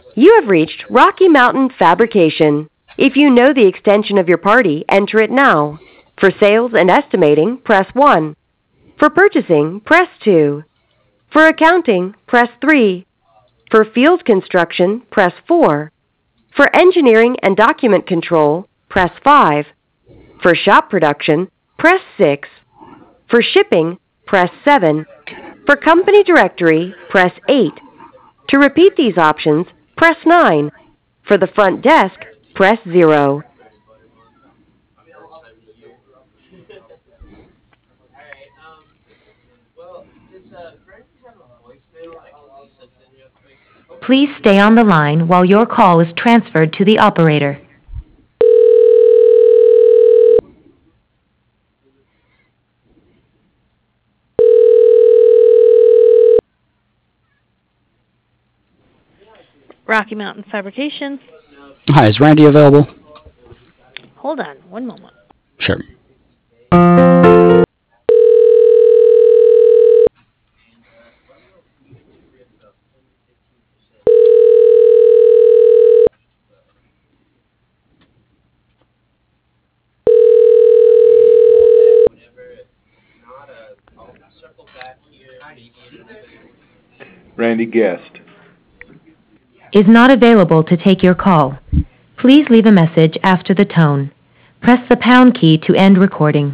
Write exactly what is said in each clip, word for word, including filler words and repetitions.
You have reached Rocky Mountain Fabrication. If you know the extension of your party, enter it now. For sales and estimating, press one. For purchasing, press two. For accounting, press three. For field construction, press four. For engineering and document control, press five. For shop production, press six. For shipping, press seven. For company directory, press eight. To repeat these options, press nine. For the front desk, press zero. Please stay on the line while your call is transferred to the operator. Rocky Mountain Fabrication. Hi, is Randy available? Hold on one moment. Sure. Randy Guest is not available to take your call. Please leave a message after the tone. Press the pound key to end recording.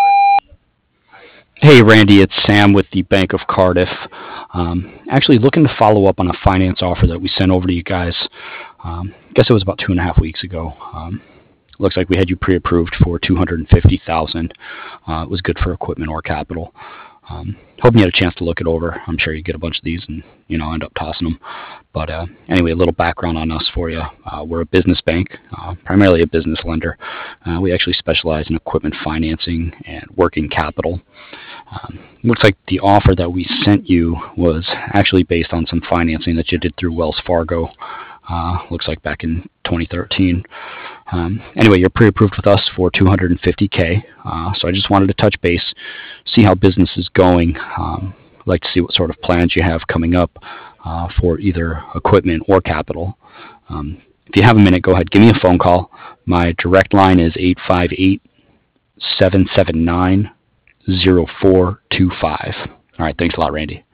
Hey, Randy, it's Sam with the Bank of Cardiff. Um, actually looking to follow up on a finance offer that we sent over to you guys. Um, I guess it was about two and a half weeks ago. Um, looks like we had you pre-approved for two hundred fifty thousand dollars. Uh, it was good for equipment or capital. Um, hoping you had a chance to look it over. I'm sure you get a bunch of these and, you know, end up tossing them. But uh, anyway, a little background on us for you. Uh, we're a business bank, uh, primarily a business lender. Uh, we actually specialize in equipment financing and working capital. Um, looks like the offer that we sent you was actually based on some financing that you did through Wells Fargo. Uh, looks like back in twenty thirteen. Um, anyway, you're pre-approved with us for two hundred fifty K. Uh, so I just wanted to touch base, see how business is going. Um, I'd like to see what sort of plans you have coming up uh, for either equipment or capital. Um, if you have a minute, go ahead, give me a phone call. My direct line is eight five eight, seven seven nine, zero four two five. All right, thanks a lot, Randy.